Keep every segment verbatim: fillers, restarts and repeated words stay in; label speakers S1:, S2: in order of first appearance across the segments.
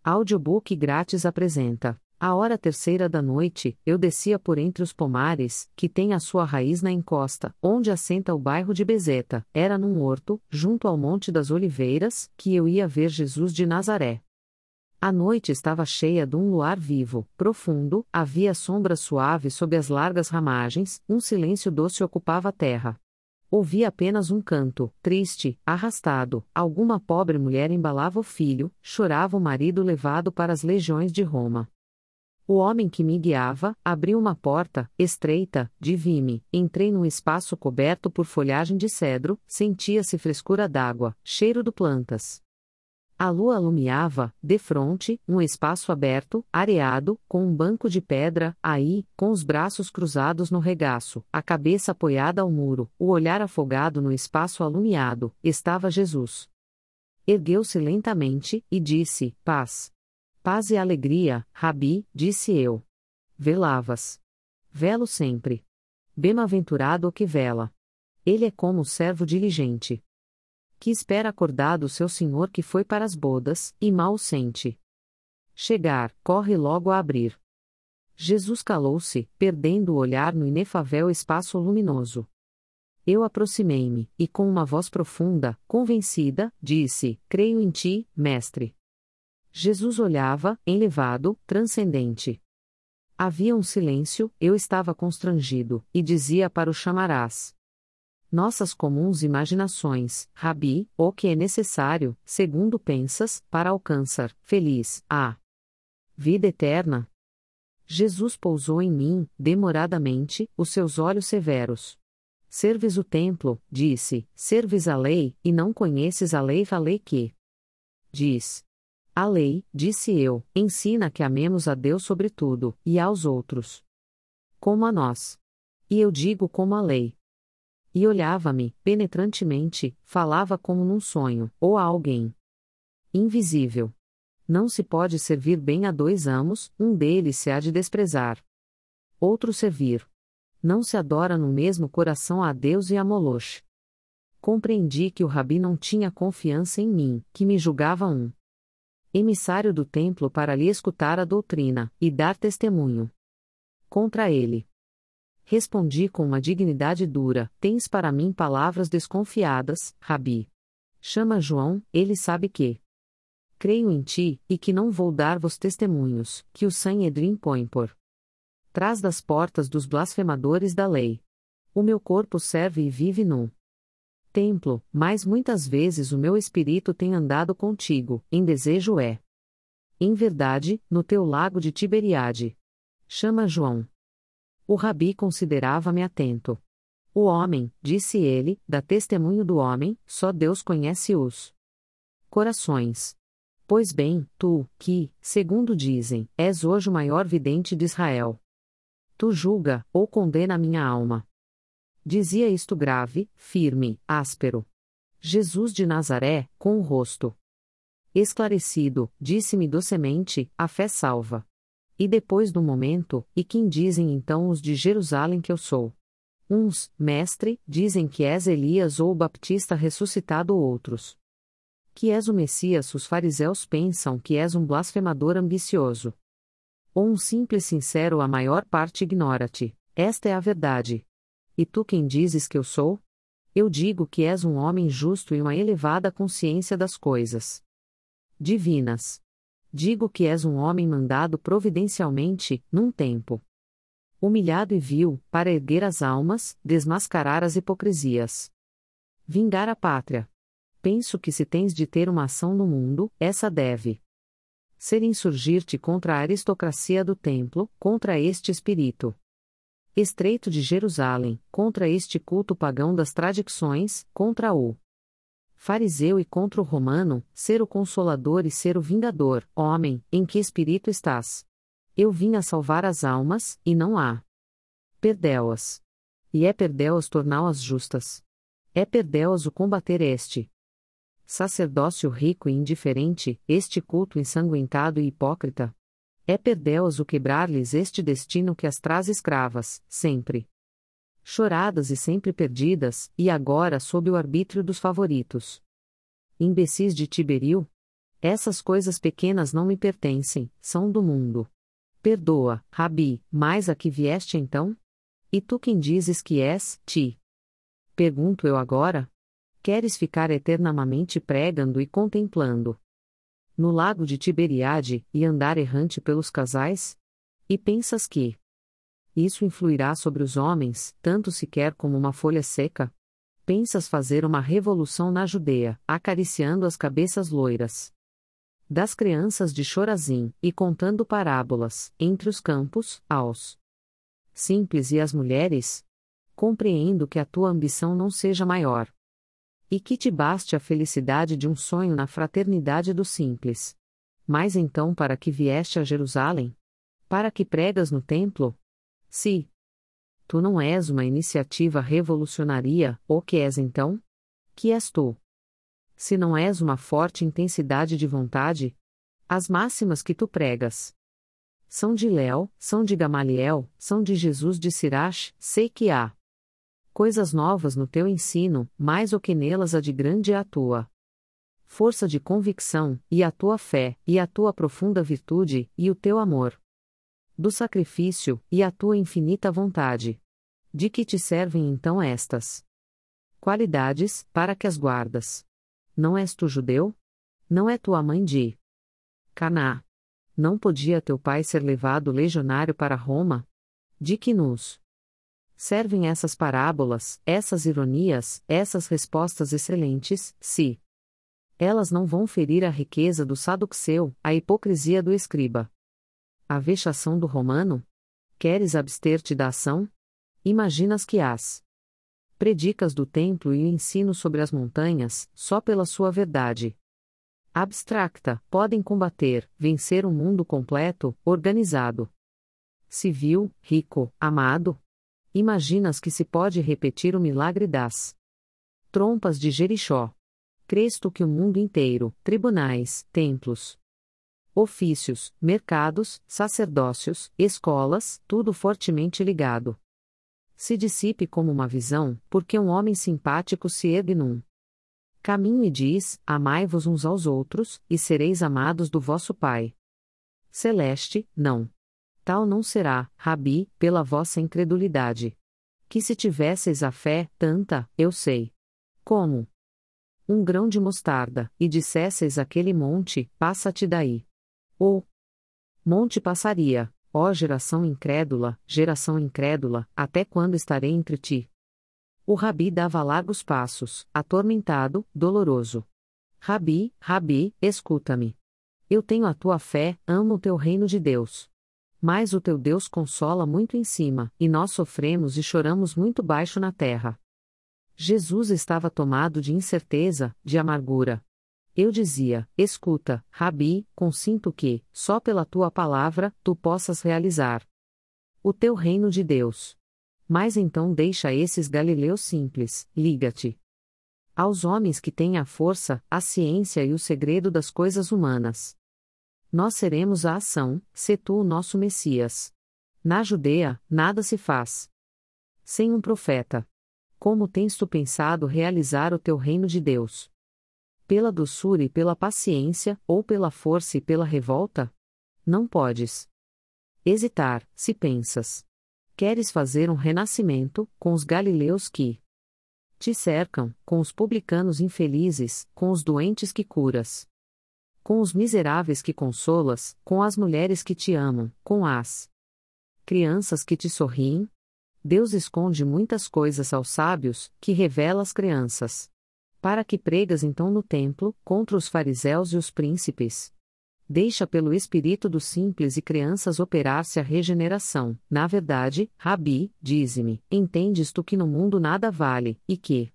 S1: Audiobook grátis apresenta: A hora terceira da noite, eu descia por entre os pomares, que tem a sua raiz na encosta, onde assenta o bairro de Bezeta. Era num horto, junto ao Monte das Oliveiras, que eu ia ver Jesus de Nazaré. A noite estava cheia de um luar vivo, profundo, havia sombra suave sob as largas ramagens, um silêncio doce ocupava a terra. Ouvi apenas um canto, triste, arrastado, alguma pobre mulher embalava o filho, chorava o marido levado para as legiões de Roma. O homem que me guiava, abriu uma porta, estreita, de vime, entrei num espaço coberto por folhagem de cedro, sentia-se frescura d'água, cheiro de plantas. A lua alumiava, defronte, um espaço aberto, areado, com um banco de pedra, aí, com os braços cruzados no regaço, a cabeça apoiada ao muro, o olhar afogado no espaço alumiado, estava Jesus. Ergueu-se lentamente, e disse, paz. Paz e alegria, Rabi, disse eu. Velavas. Velo sempre. Bem-aventurado o que vela. Ele é como o servo diligente, que espera acordado o seu senhor que foi para as bodas, e mal o sente chegar, corre logo a abrir. Jesus calou-se, perdendo o olhar no inefável espaço luminoso. Eu aproximei-me, e com uma voz profunda, convencida, disse, creio em ti, mestre. Jesus olhava, enlevado, transcendente. Havia um silêncio, eu estava constrangido, e dizia para o chamarás. Nossas comuns imaginações, Rabi, o que é necessário, segundo pensas, para alcançar, feliz, a vida eterna? Jesus pousou em mim, demoradamente, os seus olhos severos. Serves o templo, disse, serves a lei, e não conheces a lei, a lei que diz. A lei, disse eu, ensina que amemos a Deus sobre tudo, e aos outros como a nós. E eu digo como a lei. E olhava-me, penetrantemente, falava como num sonho, ou a alguém invisível. Não se pode servir bem a dois amos, um deles se há de desprezar. Outro servir. Não se adora no mesmo coração a Deus e a Moloch. Compreendi que o Rabi não tinha confiança em mim, que me julgava um emissário do templo para lhe escutar a doutrina, e dar testemunho contra ele. Respondi com uma dignidade dura, tens para mim palavras desconfiadas, Rabi. Chama João, ele sabe que creio em ti, e que não vou dar-vos testemunhos, que o Sanhedrim põe por trás das portas dos blasfemadores da lei. O meu corpo serve e vive no templo, mas muitas vezes o meu espírito tem andado contigo, em desejo é. Em verdade, no teu lago de Tiberiade. Chama João. O Rabi considerava-me atento. O homem, disse ele, dá testemunho do homem, só Deus conhece os corações. Pois bem, tu, que, segundo dizem, és hoje o maior vidente de Israel. Tu julga, ou condena a minha alma. Dizia isto grave, firme, áspero. Jesus de Nazaré, com o rosto esclarecido, disse-me docemente, a fé salva. E depois do momento, e quem dizem então os de Jerusalém que eu sou? Uns, mestre, dizem que és Elias ou o Baptista ressuscitado, outros que és o Messias. Os fariseus pensam que és um blasfemador ambicioso. Ou um simples sincero, a maior parte ignora-te. Esta é a verdade. E tu quem dizes que eu sou? Eu digo que és um homem justo e uma elevada consciência das coisas divinas. Digo que és um homem mandado providencialmente, num tempo humilhado e vil, para erguer as almas, desmascarar as hipocrisias, vingar a pátria. Penso que se tens de ter uma ação no mundo, essa deve ser insurgir-te contra a aristocracia do templo, contra este espírito estreito de Jerusalém, contra este culto pagão das tradições, contra o fariseu e contra o romano, ser o consolador e ser o vingador. Homem, em que espírito estás? Eu vim a salvar as almas, e não há perdeu-as. E é perdeu-as torná-las justas. É perdeu-as o combater este sacerdócio rico e indiferente, este culto ensanguentado e hipócrita. É perdeu-as o quebrar-lhes este destino que as traz escravas, sempre choradas e sempre perdidas, e agora sob o arbítrio dos favoritos imbecis de Tiberio? Essas coisas pequenas não me pertencem, são do mundo. Perdoa, Rabi, mas a que vieste então? E tu quem dizes que és, ti? Pergunto eu agora? Queres ficar eternamente pregando e contemplando no lago de Tiberiade, e andar errante pelos casais? E pensas que isso influirá sobre os homens, tanto sequer como uma folha seca? Pensas fazer uma revolução na Judeia, acariciando as cabeças loiras das crianças de Chorazim, e contando parábolas, entre os campos, aos simples e às mulheres? Compreendo que a tua ambição não seja maior, e que te baste a felicidade de um sonho na fraternidade dos simples. Mas então para que vieste a Jerusalém? Para que pregas no templo? Se tu não és uma iniciativa revolucionária, o que és então? Que és tu? Se não és uma forte intensidade de vontade? As máximas que tu pregas são de Léo, são de Gamaliel, são de Jesus de Sirach. Sei que há coisas novas no teu ensino, mais o que nelas há de grande é a tua força de convicção, e a tua fé, e a tua profunda virtude, e o teu amor do sacrifício, e a tua infinita vontade. De que te servem então estas qualidades, para que as guardas? Não és tu judeu? Não é tua mãe de Caná? Não podia teu pai ser levado legionário para Roma? De que nos servem essas parábolas, essas ironias, essas respostas excelentes, se elas não vão ferir a riqueza do saduceu, a hipocrisia do escriba, a vexação do romano? Queres abster-te da ação? Imaginas que as predicas do templo e o ensino sobre as montanhas, só pela sua verdade abstracta, podem combater, vencer um mundo completo, organizado, civil, rico, amado? Imaginas que se pode repetir o milagre das trompas de Jericó? Crês tu que o mundo inteiro, tribunais, templos, ofícios, mercados, sacerdócios, escolas, tudo fortemente ligado, se dissipe como uma visão, porque um homem simpático se ergue num caminho e diz: amai-vos uns aos outros, e sereis amados do vosso Pai Celeste? Não. Tal não será, Rabi, pela vossa incredulidade. Que se tivesseis a fé, tanta, eu sei, como um grão de mostarda, e dissesseis àquele monte: passa-te daí. Ou monte passaria. Ó geração incrédula, geração incrédula, até quando estarei entre ti? O Rabi dava largos passos, atormentado, doloroso. Rabi, Rabi, escuta-me. Eu tenho a tua fé, amo o teu reino de Deus. Mas o teu Deus consola muito em cima, e nós sofremos e choramos muito baixo na terra. Jesus estava tomado de incerteza, de amargura. Eu dizia: escuta, Rabi, consinto que, só pela tua palavra, tu possas realizar o teu reino de Deus. Mas então deixa esses galileus simples, liga-te aos homens que têm a força, a ciência e o segredo das coisas humanas. Nós seremos a ação, se tu o nosso Messias. Na Judeia, nada se faz sem um profeta. Como tens tu pensado realizar o teu reino de Deus? Pela doçura e pela paciência, ou pela força e pela revolta? Não podes hesitar, se pensas. Queres fazer um renascimento, com os galileus que te cercam, com os publicanos infelizes, com os doentes que curas, com os miseráveis que consolas, com as mulheres que te amam, com as crianças que te sorriem? Deus esconde muitas coisas aos sábios, que revela às crianças. Para que pregas então no templo, contra os fariseus e os príncipes? Deixa pelo espírito dos simples e crianças operar-se a regeneração. Na verdade, Rabi, dize-me, entendes tu que no mundo nada vale, e que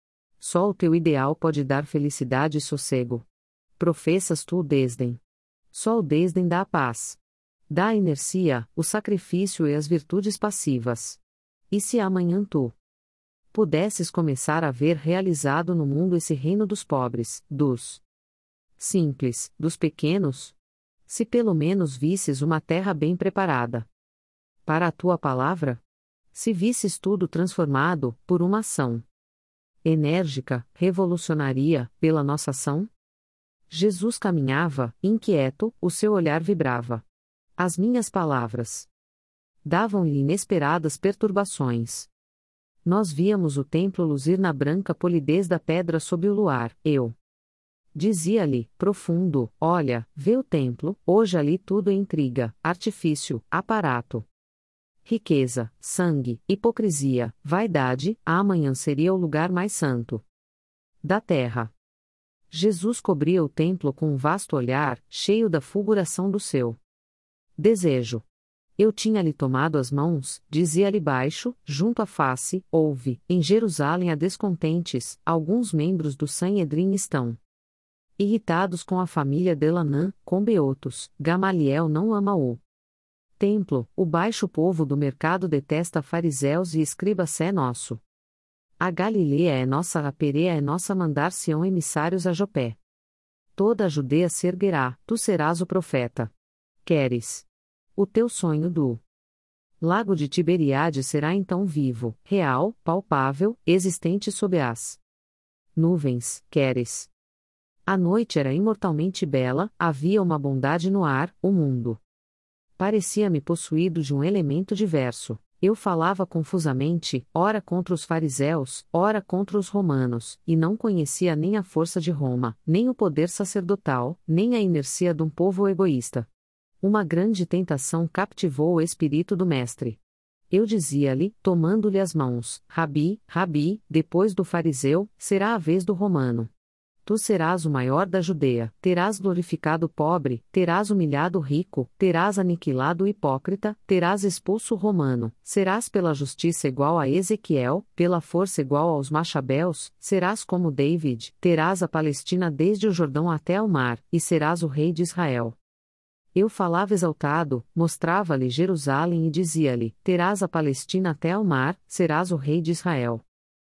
S1: só o teu ideal pode dar felicidade e sossego? Professas tu o desdém. Só o desdém dá a paz. Dá a inercia, o sacrifício e as virtudes passivas. E se amanhã tu pudesses começar a ver realizado no mundo esse reino dos pobres, dos simples, dos pequenos? Se pelo menos visses uma terra bem preparada para a tua palavra? Se visses tudo transformado, por uma ação enérgica, revolucionaria, pela nossa ação? Jesus caminhava, inquieto, o seu olhar vibrava. As minhas palavras davam-lhe inesperadas perturbações. Nós víamos o templo luzir na branca polidez da pedra sob o luar. Eu dizia-lhe, profundo: olha, vê o templo, hoje ali tudo é intriga, artifício, aparato, riqueza, sangue, hipocrisia, vaidade, amanhã seria o lugar mais santo da terra. Jesus cobria o templo com um vasto olhar, cheio da fulguração do seu desejo. Eu tinha-lhe tomado as mãos, dizia-lhe baixo, junto à face: ouve, em Jerusalém há descontentes, alguns membros do Sanhedrim estão irritados com a família de Elanã, com Beotos, Gamaliel não ama o templo, o baixo povo do mercado detesta fariseus e escribas é nosso. A Galileia é nossa, a Perea é nossa, mandar-se-ão emissários a Jopé. Toda a Judeia se erguerá, tu serás o profeta. Queres o teu sonho do lago de Tiberíade será então vivo, real, palpável, existente sob as nuvens, queres. A noite era imortalmente bela, havia uma bondade no ar, o mundo parecia-me possuído de um elemento diverso. Eu falava confusamente, ora contra os fariseus, ora contra os romanos, e não conhecia nem a força de Roma, nem o poder sacerdotal, nem a inercia de um povo egoísta. Uma grande tentação captivou o espírito do mestre. Eu dizia-lhe, tomando-lhe as mãos: Rabi, Rabi, depois do fariseu, será a vez do romano. Tu serás o maior da Judeia, terás glorificado o pobre, terás humilhado o rico, terás aniquilado o hipócrita, terás expulso o romano, serás pela justiça igual a Ezequiel, pela força igual aos Machabeus, serás como David, terás a Palestina desde o Jordão até ao mar, e serás o rei de Israel. Eu falava exaltado, mostrava-lhe Jerusalém e dizia-lhe: terás a Palestina até ao mar, serás o rei de Israel.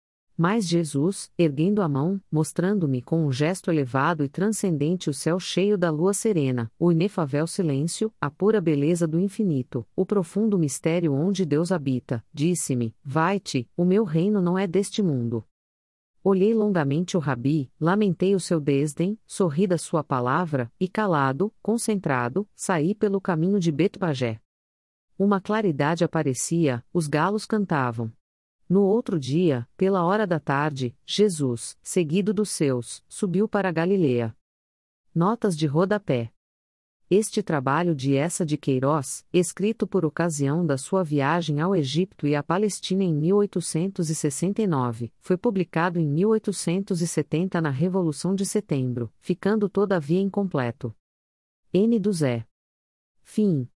S1: Mas Jesus, erguendo a mão, mostrando-me com um gesto elevado e transcendente o céu cheio da lua serena, o inefável silêncio, a pura beleza do infinito, o profundo mistério onde Deus habita, disse-me: vai-te, o meu reino não é deste mundo. Olhei longamente o Rabi, lamentei o seu desdém, sorri da sua palavra, e calado, concentrado, saí pelo caminho de Betbagé. Uma claridade aparecia, os galos cantavam. No outro dia, pela hora da tarde, Jesus, seguido dos seus, subiu para a Galileia. Notas de rodapé. Este trabalho de Essa de Queiroz, escrito por ocasião da sua viagem ao Egito e à Palestina em mil oitocentos e sessenta e nove, foi publicado em mil oitocentos e setenta na Revolução de Setembro, ficando todavia incompleto. N. do Zé. Fim.